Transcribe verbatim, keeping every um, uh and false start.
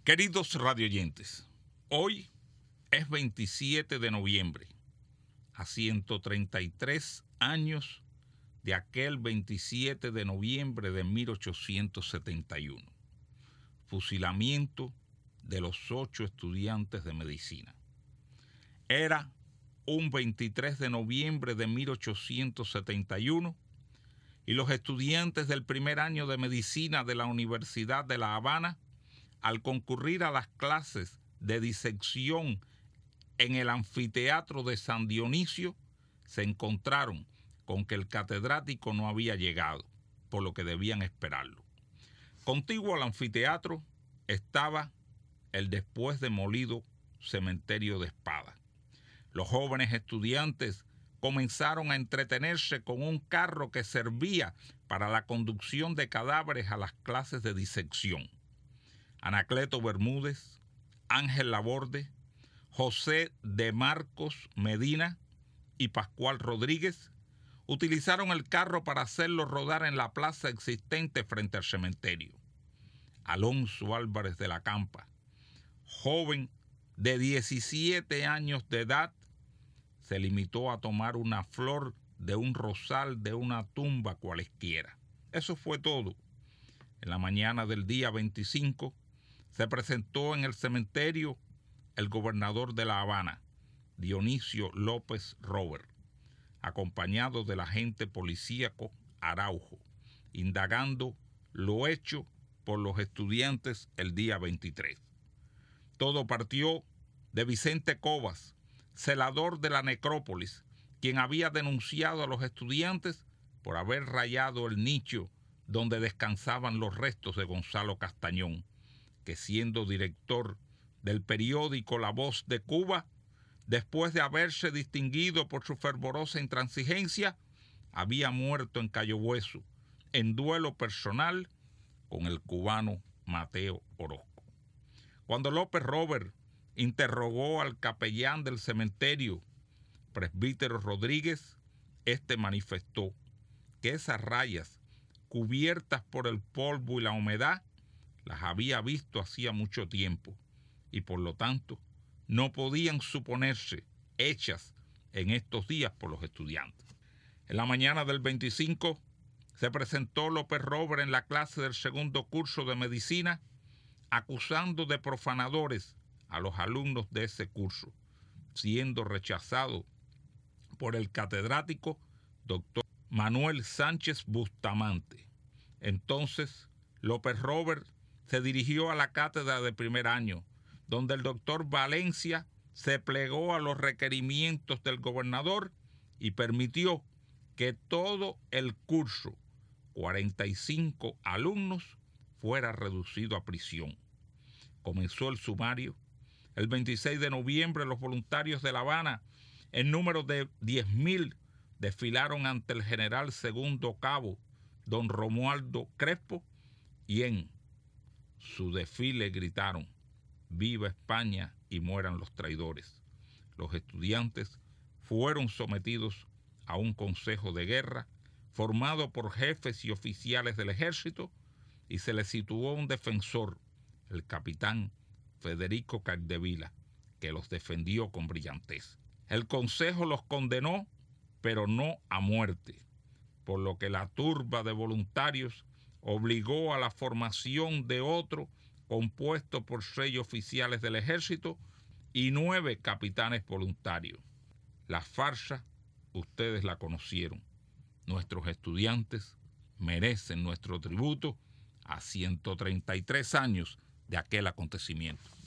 Queridos radioyentes, hoy es veintisiete de noviembre, a ciento treinta y tres años de aquel veintisiete de noviembre de mil ochocientos setenta y uno, fusilamiento de los ocho estudiantes de medicina. Era un veintitrés de noviembre de mil ochocientos setenta y uno y los estudiantes del primer año de medicina de la Universidad de La Habana, al concurrir a las clases de disección en el anfiteatro de San Dionisio, se encontraron con que el catedrático no había llegado, por lo que debían esperarlo. Contiguo al anfiteatro estaba el después demolido cementerio de Espada. Los jóvenes estudiantes comenzaron a entretenerse con un carro que servía para la conducción de cadáveres a las clases de disección. Anacleto Bermúdez, Ángel Laborde, José de Marcos Medina y Pascual Rodríguez utilizaron el carro para hacerlo rodar en la plaza existente frente al cementerio. Alonso Álvarez de la Campa, joven de diecisiete años de edad, se limitó a tomar una flor de un rosal de una tumba cualesquiera. Eso fue todo. En la mañana del día veinticinco se presentó en el cementerio el gobernador de La Habana, Dionisio López Robert, acompañado del agente policíaco Araujo, indagando lo hecho por los estudiantes el día veintitrés. Todo partió de Vicente Cobas, celador de la necrópolis, quien había denunciado a los estudiantes por haber rayado el nicho donde descansaban los restos de Gonzalo Castañón, que siendo director del periódico La Voz de Cuba, después de haberse distinguido por su fervorosa intransigencia, había muerto en Cayo Hueso, en duelo personal con el cubano Mateo Orozco. Cuando López Robert interrogó al capellán del cementerio, presbítero Rodríguez, este manifestó que esas rayas, cubiertas por el polvo y la humedad, las había visto hacía mucho tiempo y por lo tanto no podían suponerse hechas en estos días por los estudiantes. En la mañana del veinticinco se presentó López Robert en la clase del segundo curso de medicina, acusando de profanadores a los alumnos de ese curso, siendo rechazado por el catedrático doctor Manuel Sánchez Bustamante. Entonces López Robert se dirigió a la cátedra de primer año, donde el doctor Valencia se plegó a los requerimientos del gobernador y permitió que todo el curso, cuarenta y cinco alumnos, fuera reducido a prisión. Comenzó el sumario. El veintiséis de noviembre los voluntarios de La Habana, en número de diez mil, desfilaron ante el general segundo cabo, don Romualdo Crespo, y en su desfile gritaron: «Viva España y mueran los traidores». Los estudiantes fueron sometidos a un consejo de guerra formado por jefes y oficiales del ejército y se les situó un defensor, el capitán Federico Capdevila, que los defendió con brillantez. El consejo los condenó, pero no a muerte, por lo que la turba de voluntarios obligó a la formación de otro compuesto por seis oficiales del ejército y nueve capitanes voluntarios. La farsa, ustedes la conocieron. Nuestros estudiantes merecen nuestro tributo a ciento treinta y tres años de aquel acontecimiento.